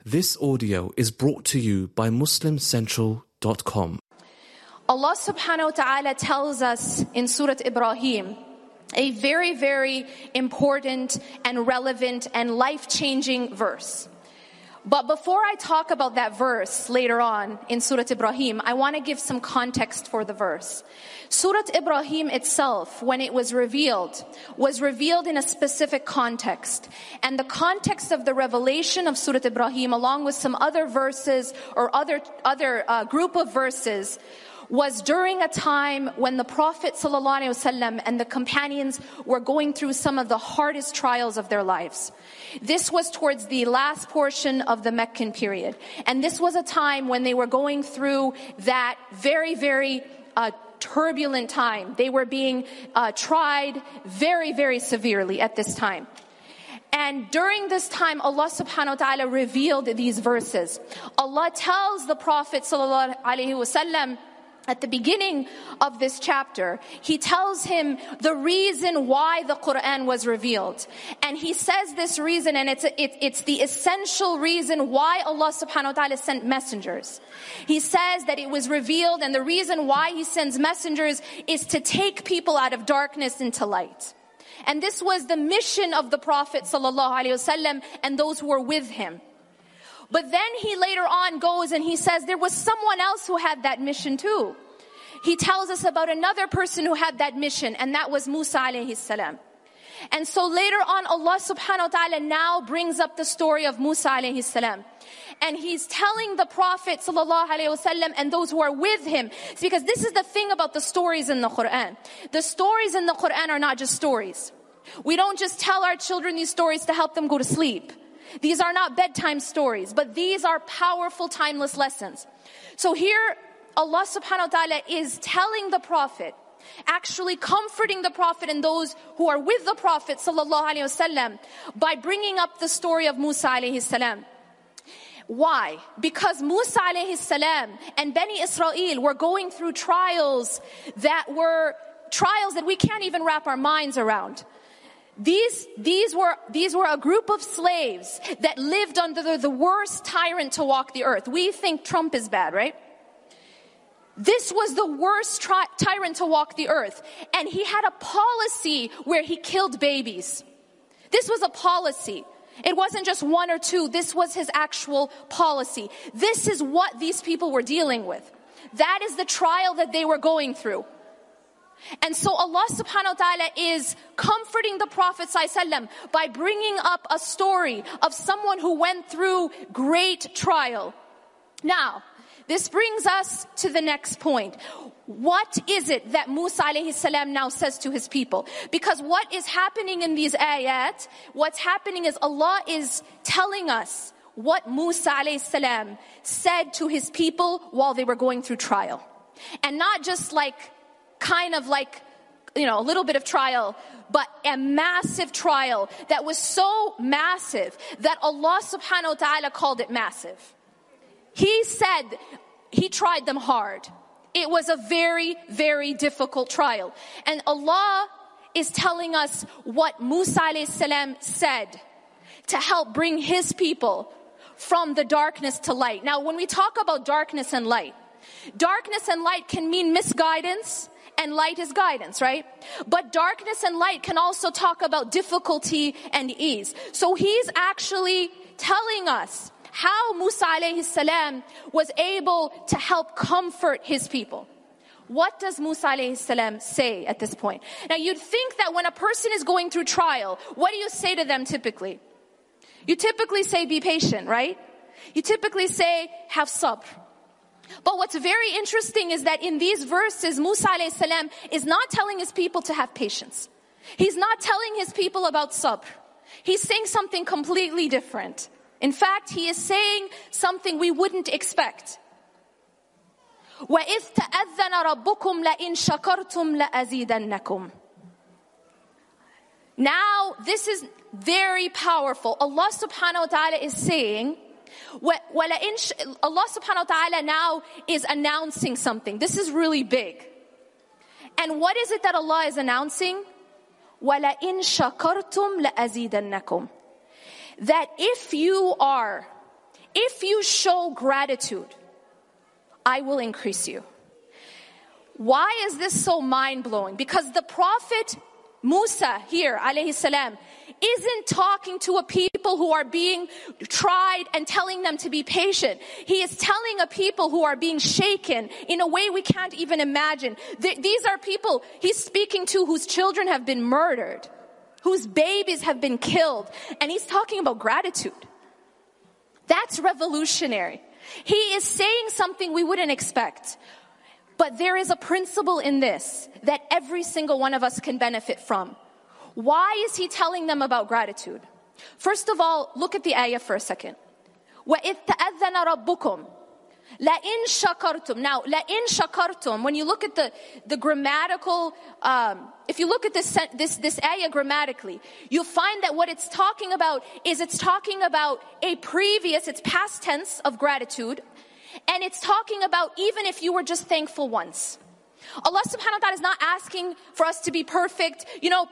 This audio is brought to you by MuslimCentral.com. Allah subhanahu wa ta'ala tells us in Surah Ibrahim a very, very important and relevant and life-changing verse. But before I talk about that verse later on in Surah Ibrahim, I want to give some context for the verse. Surah Ibrahim itself, when it was revealed in a specific context. And the context of the revelation of Surah Ibrahim, along with some other verses or other group of verses, was during a time when the Prophet ﷺ and the companions were going through some of the hardest trials of their lives. This was towards the last portion of the Meccan period. And this was a time when they were going through that very, very turbulent time. They were being tried very, very severely at this time. And during this time, Allah subhanahu wa ta'ala revealed these verses. Allah tells the Prophet ﷺ at the beginning of this chapter, He tells him the reason why the Quran was revealed. And He says this reason, and it's the essential reason why Allah subhanahu wa ta'ala sent messengers. He says that it was revealed, and the reason why He sends messengers is to take people out of darkness into light. And this was the mission of the Prophet ﷺ and those who were with him. But then he later on goes and he says there was someone else who had that mission too. He tells us about another person who had that mission, and that was Musa alayhi salam. And so later on, Allah subhanahu wa ta'ala now brings up the story of Musa alayhi salam. And He's telling the Prophet sallallahu alayhi wasallam and those who are with him. It's because this is the thing about the stories in the Quran. The stories in the Quran are not just stories. We don't just tell our children these stories to help them go to sleep. These are not bedtime stories, but these are powerful, timeless lessons. So here, Allah subhanahu wa ta'ala is telling the Prophet, actually comforting the Prophet and those who are with the Prophet sallallahu alaihi wasallam by bringing up the story of Musa alayhi salam. Why? Because Musa alayhi salam and Bani Israel were going through trials that we can't even wrap our minds around. These were a group of slaves that lived under the worst tyrant to walk the earth. We think Trump is bad, right? This was the worst tyrant to walk the earth. And he had a policy where he killed babies. This was a policy. It wasn't just one or two. This was his actual policy. This is what these people were dealing with. That is the trial that they were going through. And so Allah subhanahu wa ta'ala is comforting the Prophet ﷺ by bringing up a story of someone who went through great trial. Now, this brings us to the next point. What is it that Musa alayhi salam now says to his people? Because what is happening in these ayat, what's happening is Allah is telling us what Musa alayhi salam said to his people while they were going through trial. And not just kind of like, a little bit of trial, but a massive trial that was so massive that Allah subhanahu wa ta'ala called it massive. He said He tried them hard. It was a very, very difficult trial. And Allah is telling us what Musa alayhi salam said to help bring His people from the darkness to light. Now, when we talk about darkness and light can mean misguidance, and light is guidance, right? But darkness and light can also talk about difficulty and ease. So He's actually telling us how Musa alayhi salam was able to help comfort his people. What does Musa alayhi salam say at this point? Now you'd think that when a person is going through trial, what do you say to them typically? You typically say be patient, right? You typically say have sabr. But what's very interesting is that in these verses, Musa alayhi salam is not telling his people to have patience. He's not telling his people about sabr. He's saying something completely different. In fact, he is saying something we wouldn't expect. وَإِذْ تَأَذَّنَ رَبُّكُمْ لَإِن شَكَرْتُمْ لَأَزِيدَنَّكُمْ. Now, this is very powerful. Allah subhanahu wa ta'ala is saying, Allah subhanahu wa ta'ala now is announcing something. This is really big. And what is it that Allah is announcing? وَلَئِن شَكَرْتُمْ لَأَزِيدَنَّكُمْ. That if you are if you show gratitude, I will increase you. Why is this so mind-blowing? Because the Prophet Musa here, alayhi salam, isn't talking to a people who are being tried and telling them to be patient. He is telling a people who are being shaken in a way we can't even imagine. These are people he's speaking to whose children have been murdered, whose babies have been killed, and he's talking about gratitude. That's revolutionary. He is saying something we wouldn't expect. But there is a principle in this that every single one of us can benefit from. Why is he telling them about gratitude? First of all, look at the ayah for a second. وَإِذْ تَأَذَّنَ رَبُّكُمْ لَإِن شَكَرْتُمْ. Now, لَإِن شَكَرْتُمْ, when you look at the grammatical, if you look at this ayah grammatically, you'll find that what it's talking about is it's talking about it's past tense of gratitude. And it's talking about even if you were just thankful once. Allah subhanahu wa ta'ala is not asking for us to be perfect,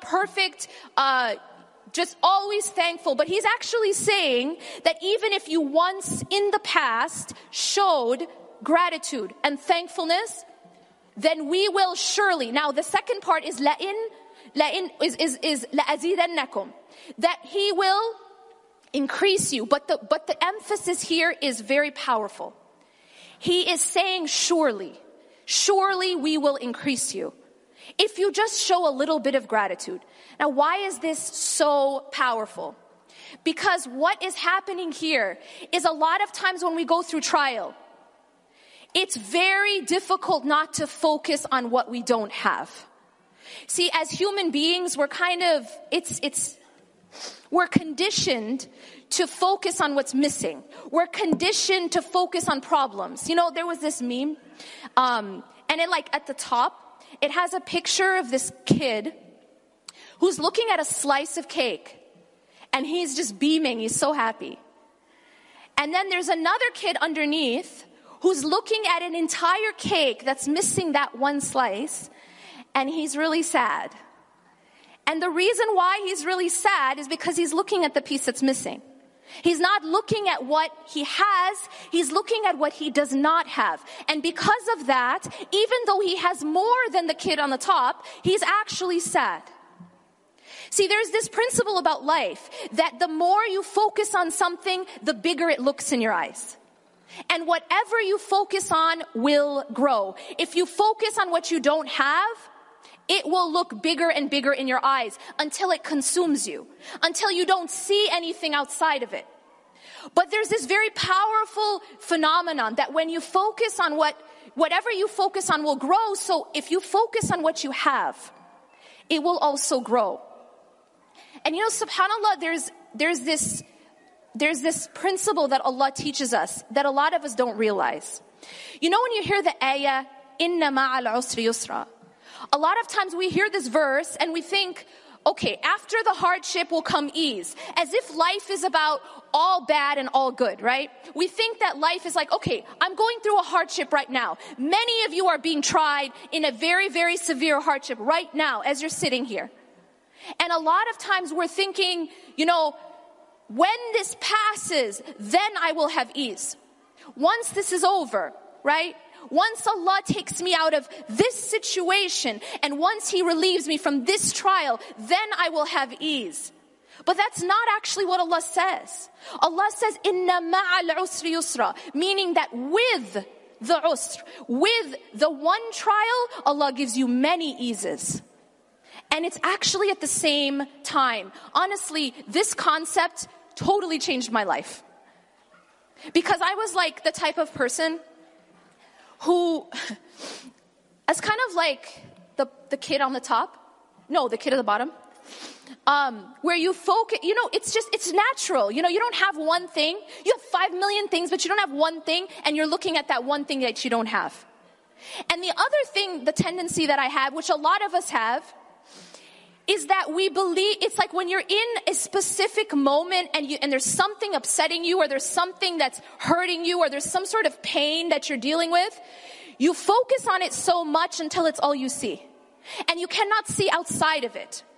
just always thankful. But He's actually saying that even if you once in the past showed gratitude and thankfulness, then we will surely. Now the second part is la'in is la'azidannakum. That He will increase you. But the emphasis here is very powerful. He is saying, surely we will increase you. If you just show a little bit of gratitude. Now, why is this so powerful? Because what is happening here is a lot of times when we go through trial, it's very difficult not to focus on what we don't have. See, as human beings, we're conditioned to focus on what's missing. We're conditioned to focus on problems. There was this meme, and at the top, it has a picture of this kid who's looking at a slice of cake, and he's just beaming, he's so happy. And then there's another kid underneath who's looking at an entire cake that's missing that one slice, and he's really sad. And the reason why he's really sad is because he's looking at the piece that's missing. He's not looking at what he has, he's looking at what he does not have. And because of that, even though he has more than the kid on the top, he's actually sad. See, there's this principle about life, that the more you focus on something, the bigger it looks in your eyes. And whatever you focus on will grow. If you focus on what you don't have, it will look bigger and bigger in your eyes until it consumes you, until you don't see anything outside of it. But there's this very powerful phenomenon that when you focus on whatever you focus on will grow. So if you focus on what you have, it will also grow. And subhanAllah, there's this principle that Allah teaches us that a lot of us don't realize. When you hear the ayah, inna ma'al usri yusra, a lot of times we hear this verse and we think, okay, after the hardship will come ease. As if life is about all bad and all good, right? We think that life is like, okay, I'm going through a hardship right now. Many of you are being tried in a very, very severe hardship right now as you're sitting here. And a lot of times we're thinking, when this passes, then I will have ease. Once this is over, right? Once Allah takes me out of this situation and once He relieves me from this trial, then I will have ease. But that's not actually what Allah says. Allah says, inna ma'al usri yusra, meaning that with the usr, with the one trial, Allah gives you many eases. And it's actually at the same time. Honestly, this concept totally changed my life. Because I was like the type of person who, as kind of like the kid on the top, the kid at the bottom, where you focus, it's natural. You don't have one thing. You have 5 million things, but you don't have one thing, and you're looking at that one thing that you don't have. And the other thing, the tendency that I have, which a lot of us have, is that we believe, it's like when you're in a specific moment and there's something upsetting you, or there's something that's hurting you, or there's some sort of pain that you're dealing with, you focus on it so much until it's all you see. And you cannot see outside of it.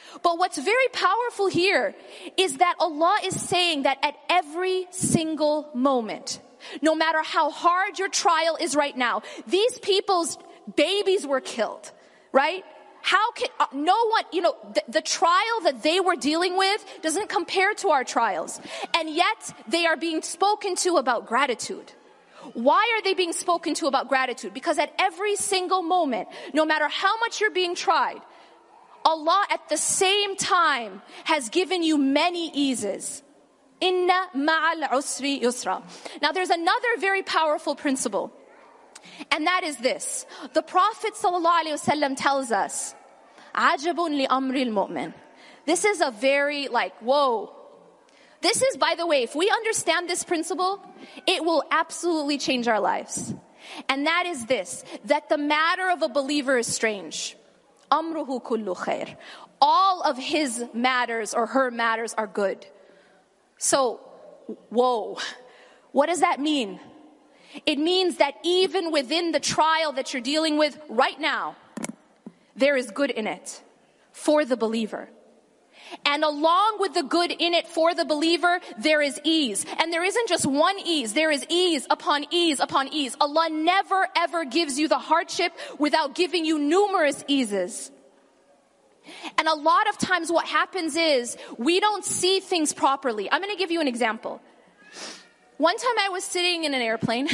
But what's very powerful here is that Allah is saying that at every single moment, no matter how hard your trial is right now, these people's babies were killed, right? How can no one, the trial that they were dealing with doesn't compare to our trials. And yet they are being spoken to about gratitude. Why are they being spoken to about gratitude? Because at every single moment, no matter how much you're being tried, Allah at the same time has given you many eases. Inna ma'al usri yusra. Now there's another very powerful principle. And that is this. The Prophet ﷺ tells us, Ajabun li amril mu'min. This is a very whoa. This is, by the way, if we understand this principle, it will absolutely change our lives. And that is this, that the matter of a believer is strange. Amruhu kullu khair. All of his matters or her matters are good. So, whoa. What does that mean? It means that even within the trial that you're dealing with right now, there is good in it for the believer. And along with the good in it for the believer, there is ease. And there isn't just one ease. There is ease upon ease upon ease. Allah never ever gives you the hardship without giving you numerous eases. And a lot of times what happens is we don't see things properly. I'm going to give you an example. One time I was sitting in an airplane,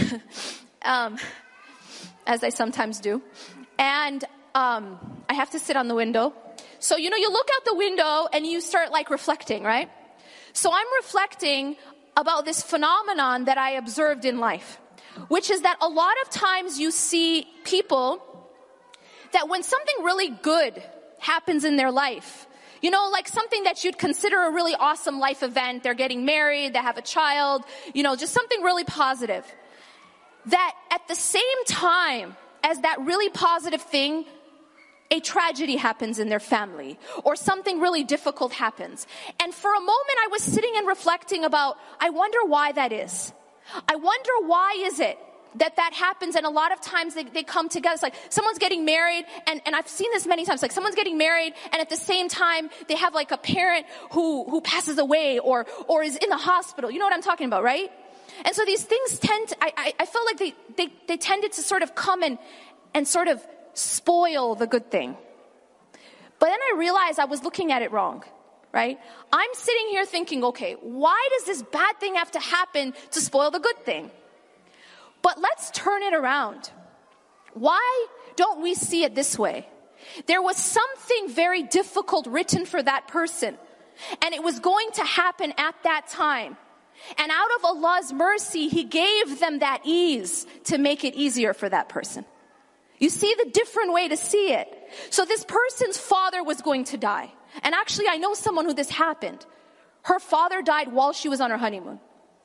as I sometimes do. And I have to sit on the window. So, you look out the window and you start reflecting, right? So I'm reflecting about this phenomenon that I observed in life, which is that a lot of times you see people that when something really good happens in their life, something that you'd consider a really awesome life event, they're getting married, they have a child, just something really positive, that at the same time as that really positive thing, a tragedy happens in their family or something really difficult happens. And for a moment I was sitting and reflecting about, I wonder why that is. I wonder why is it that happens. And a lot of times they come together. It's like someone's getting married and I've seen this many times, someone's getting married and at the same time they have a parent who passes away or is in the hospital. You know what I'm talking about, right? And so these things I felt like they tended to sort of come and sort of spoil the good thing. But then I realized I was looking at it wrong, right? I'm sitting here thinking, okay, why does this bad thing have to happen to spoil the good thing? But let's turn it around. Why don't we see it this way? There was something very difficult written for that person, and it was going to happen at that time. And out of Allah's mercy, He gave them that ease to make it easier for that person. You see the different way to see it. So this person's father was going to die. And actually, I know someone who this happened. Her father died while she was on her honeymoon.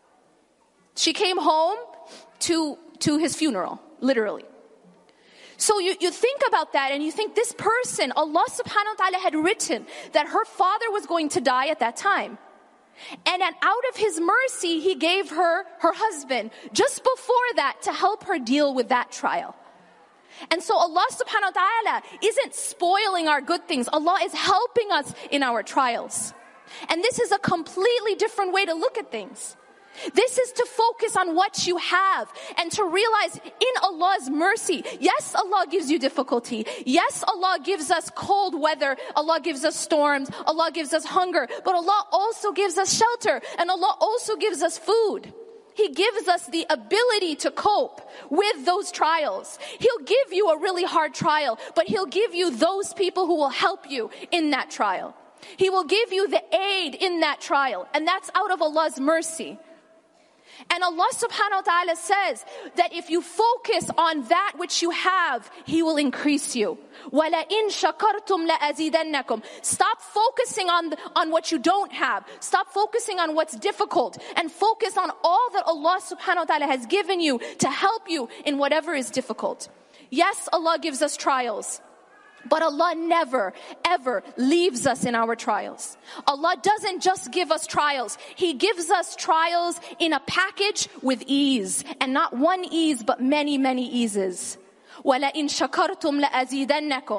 She came home to his funeral, literally. So you think about that and you think this person, Allah subhanahu wa ta'ala had written that her father was going to die at that time. And then out of His mercy, He gave her husband just before that to help her deal with that trial. And so Allah subhanahu wa ta'ala isn't spoiling our good things. Allah is helping us in our trials. And this is a completely different way to look at things. This is to focus on what you have and to realize in Allah's mercy, yes, Allah gives you difficulty. Yes, Allah gives us cold weather. Allah gives us storms. Allah gives us hunger. But Allah also gives us shelter. And Allah also gives us food. He gives us the ability to cope with those trials. He'll give you a really hard trial, but He'll give you those people who will help you in that trial. He will give you the aid in that trial, and that's out of Allah's mercy. And Allah subhanahu wa ta'ala says that if you focus on that which you have, He will increase you. وَلَئِن شَكَرْتُمْ لَأَزِيدَنَّكُمْ. Stop focusing on what you don't have. Stop focusing on what's difficult and focus on all that Allah subhanahu wa ta'ala has given you to help you in whatever is difficult. Yes, Allah gives us trials. But Allah never, ever leaves us in our trials. Allah doesn't just give us trials. He gives us trials in a package with ease. And not one ease, but many, many eases. وَلَئِن شَكَرْتُمْ لَأَزِيدَنَّكُمْ.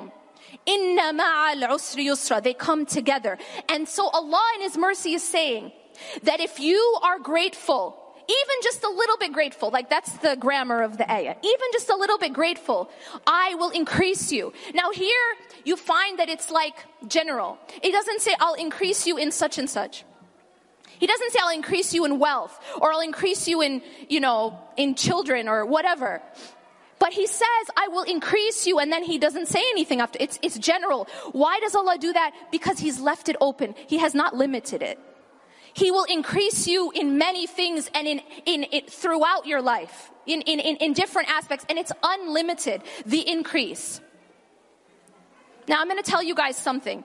Inna ma'al usri yusra. They come together. And so Allah in His mercy is saying that if you are grateful, even just a little bit grateful, like that's the grammar of the ayah, even just a little bit grateful, I will increase you. Now here you find that it's like general. It doesn't say I'll increase you in such and such. He doesn't say I'll increase you in wealth or I'll increase you in, in children or whatever. But He says, I will increase you, and then He doesn't say anything after. It's general. Why does Allah do that? Because He's left it open. He has not limited it. He will increase you in many things and in throughout your life, in different aspects, and it's unlimited, the increase. Now I'm going to tell you guys something.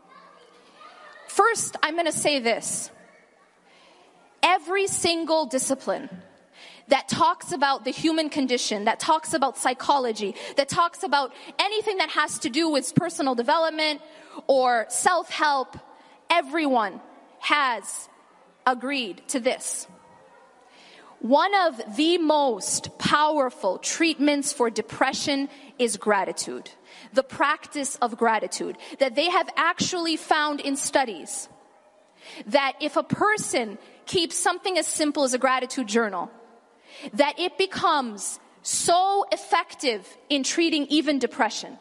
First, I'm going to say this. Every single discipline that talks about the human condition, that talks about psychology, that talks about anything that has to do with personal development or self-help, everyone has agreed to this. One of the most powerful treatments for depression is gratitude. The practice of gratitude. That they have actually found in studies that if a person keeps something as simple as a gratitude journal, that it becomes so effective in treating even depression.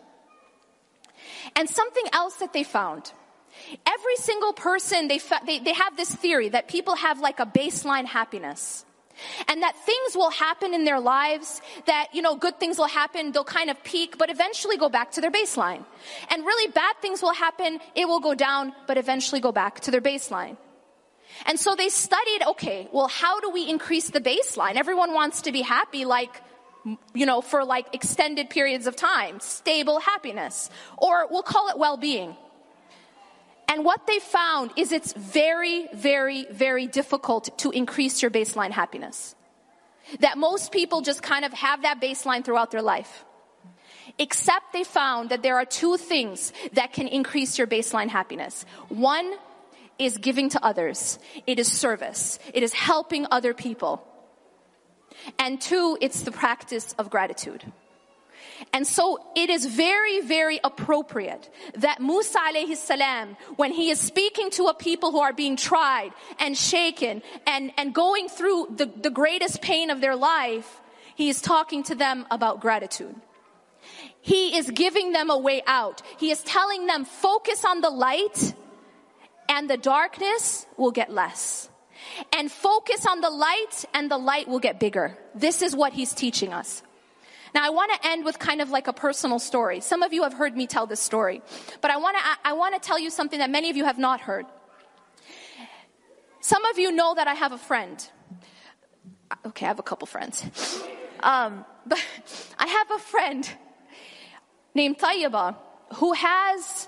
And something else that they found, every single person, they have this theory that people have like a baseline happiness. And that things will happen in their lives, that, good things will happen, they'll kind of peak, but eventually go back to their baseline. And really bad things will happen, it will go down, but eventually go back to their baseline. And so they studied, okay, well, how do we increase the baseline? Everyone wants to be happy, for extended periods of time, stable happiness, or we'll call it well-being. And what they found is it's very, very, very difficult to increase your baseline happiness. That most people just kind of have that baseline throughout their life. Except they found that there are two things that can increase your baseline happiness. One is giving to others. It is service. It is helping other people. And two, it's the practice of gratitude. And so it is very, very appropriate that Musa alayhi salam, when he is speaking to a people who are being tried and shaken and going through the greatest pain of their life, he is talking to them about gratitude. He is giving them a way out. He is telling them, focus on the light and the darkness will get less. And focus on the light and the light will get bigger. This is what he's teaching us. Now I want to end with kind of like a personal story. Some of you have heard me tell this story, but I want to tell you something that many of you have not heard. Some of you know that I have a friend. Okay, I have a couple friends. But I have a friend named Tayyiba who has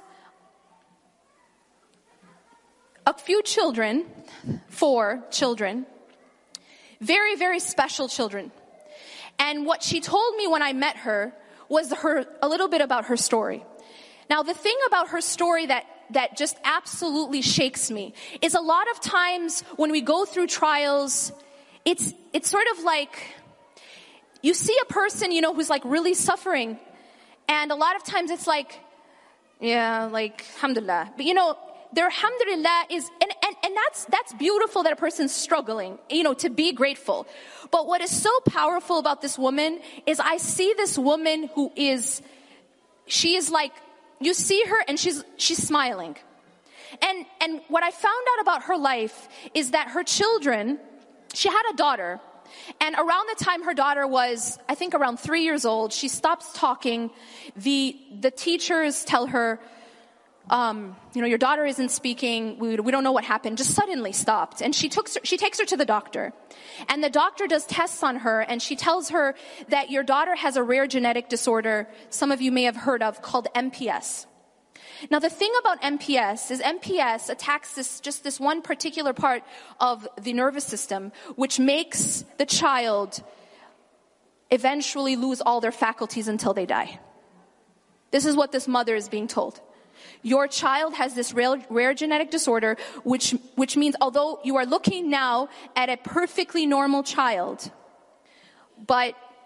a few children, 4 children, very, very special children. And what she told me when I met her was a little bit about her story. Now, the thing about her story that just absolutely shakes me is a lot of times when we go through trials, it's sort of like you see a person, who's like really suffering. And a lot of times it's like, yeah, like, alhamdulillah. But their alhamdulillah is, and that's beautiful that a person's struggling, to be grateful. But what is so powerful about this woman is I see this woman she is like, you see her and she's smiling. And what I found out about her life is that her children, she had a daughter. And around the time her daughter was, I think around 3 years old, she stops talking. The teachers tell her, your daughter isn't speaking. We don't know what happened. Just suddenly stopped. And she takes her to the doctor. And the doctor does tests on her and she tells her that your daughter has a rare genetic disorder some of you may have heard of called MPS. Now the thing about MPS is MPS attacks this one particular part of the nervous system which makes the child eventually lose all their faculties until they die. This is what this mother is being told. Your child has this rare genetic disorder, which means although you are looking now at a perfectly normal child, but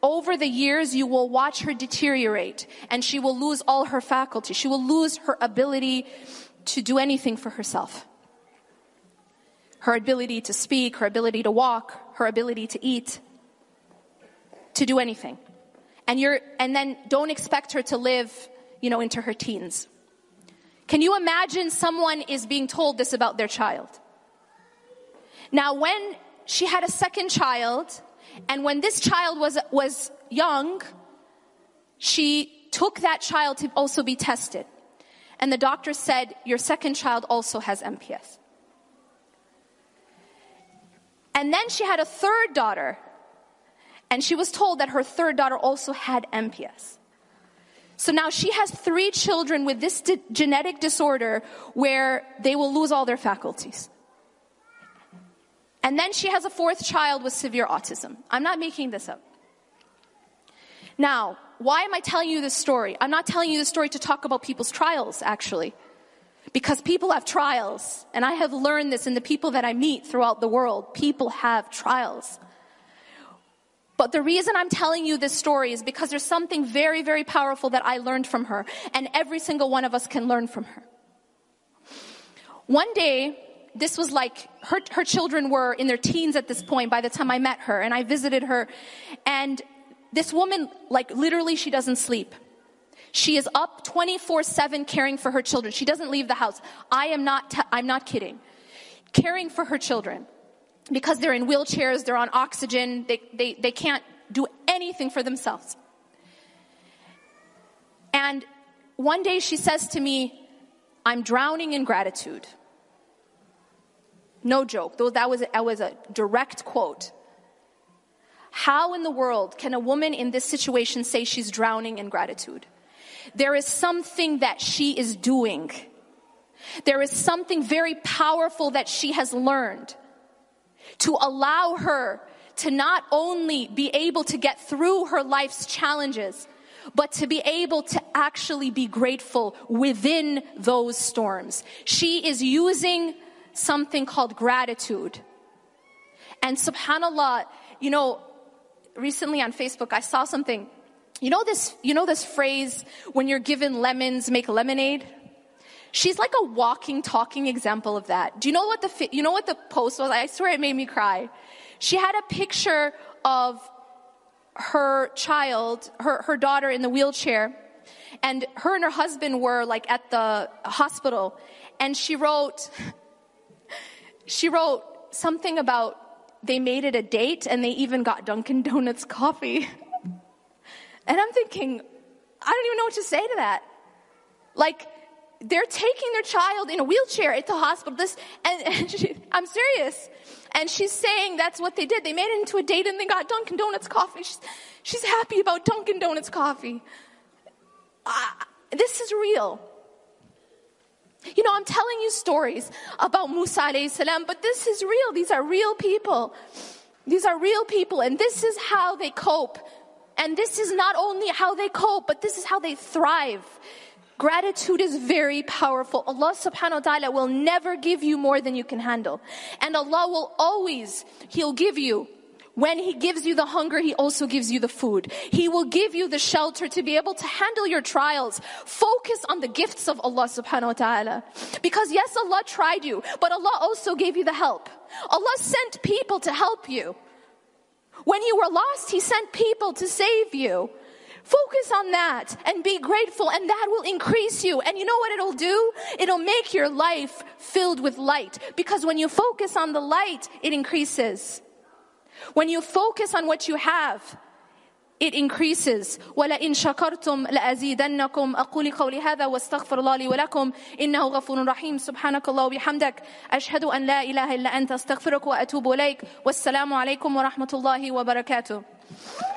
over the years, you will watch her deteriorate, and she will lose all her faculty. She will lose her ability to do anything for herself. Her ability to speak, her ability to walk, her ability to eat, to do anything. And then don't expect her to live, into her teens. Can you imagine someone is being told this about their child? Now, when she had a second child, and when this child was young, she took that child to also be tested. And the doctor said, your second child also has MPS. And then she had a third daughter, and she was told that her third daughter also had MPS. So now she has 3 children with this genetic disorder where they will lose all their faculties. And then she has a 4th child with severe autism. I'm not making this up. Now, why am I telling you this story? I'm not telling you this story to talk about people's trials, actually. Because people have trials. And I have learned this in the people that I meet throughout the world. People have trials. But the reason I'm telling you this story is because there's something very, very powerful that I learned from her. And every single one of us can learn from her. One day, this was like, her children were in their teens at this point by the time I met her. And I visited her. And this woman, literally, she doesn't sleep. She is up 24/7 caring for her children. She doesn't leave the house. I'm not kidding. Caring for her children. Because they're in wheelchairs, they're on oxygen, they can't do anything for themselves. And one day she says to me, I'm drowning in gratitude. No joke. That was a direct quote. How in the world can a woman in this situation say she's drowning in gratitude? There is something that she is doing. There is something very powerful that she has learned to allow her to not only be able to get through her life's challenges, but to be able to actually be grateful within those storms. She is using something called gratitude. And subhanAllah, recently on Facebook, I saw something. This phrase, when you're given lemons, make lemonade? She's like a walking, talking example of that. Do you know what the post was? I swear it made me cry. She had a picture of her child, her daughter in the wheelchair, and her husband were at the hospital, and she wrote something about they made it a date and they even got Dunkin' Donuts coffee. And I'm thinking, I don't even know what to say to that. They're taking their child in a wheelchair at the hospital. I'm serious. And she's saying that's what they did. They made it into a date and they got Dunkin' Donuts coffee. She's happy about Dunkin' Donuts coffee. This is real. I'm telling you stories about Musa alayhi salam, but this is real. These are real people. These are real people, and this is how they cope. And this is not only how they cope, but this is how they thrive. Gratitude is very powerful. Allah subhanahu wa ta'ala will never give you more than you can handle. And Allah will always, He'll give you. When He gives you the hunger, He also gives you the food. He will give you the shelter to be able to handle your trials. Focus on the gifts of Allah subhanahu wa ta'ala. Because yes, Allah tried you, but Allah also gave you the help. Allah sent people to help you. When you were lost, He sent people to save you. Focus on that and be grateful, and that will increase you. And you know what it'll do? It'll make your life filled with light. Because when you focus on the light, it increases. When you focus on what you have, it increases. وَلَئِن شَكَرْتُمْ لَأَزِيدَنَّكُمْ أَقُولِ قَوْلِ هَذَا وَاسْتَغْفِرُ اللَّهَ لِي وَلَكُمْ إِنَّهُ غَفُورٌ رَحِيمٌ سُبْحَانَكَ اللَّهُ وَبِحَمْدِكَ أَشْهَدُ أَنْ لَا إِلَهَ إِلَّا أَنْتَ أَسْتَغْفِرُكَ وَأَتُوبُ إِلَيْكَ وَالسَّلَامُ عَلَيْكُمْ وَرَحْمَةُ اللَّهِ وَبَرَكَاتُهُ.